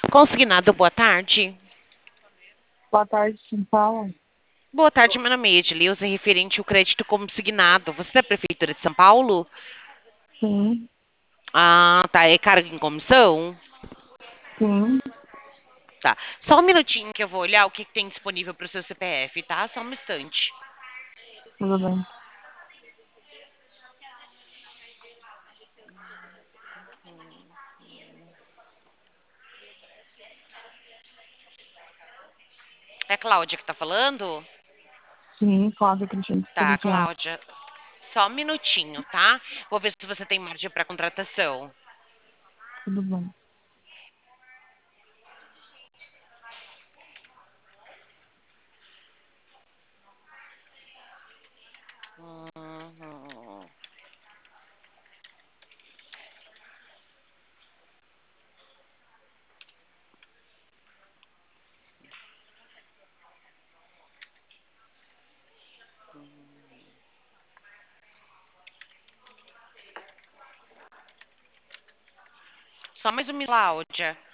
Consignado, boa tarde. Boa tarde, quem fala? Boa tarde, meu nome é Edileuza, referente ao crédito consignado. Você é da Prefeitura de São Paulo? Sim, Ah, tá. É cargo em comissão? sim, Tá. Só um minutinho que eu vou olhar o que tem disponível para o seu CPF, tá? Só um instante. tudo bem. É a Cláudia que tá falando? Sim, Flávia Cristina Tá, Policial. Cláudia. Só um minutinho, tá? Vou ver se você tem margem para contratação. Tudo bem. Uhum. Só mais um minuto, Cláudia.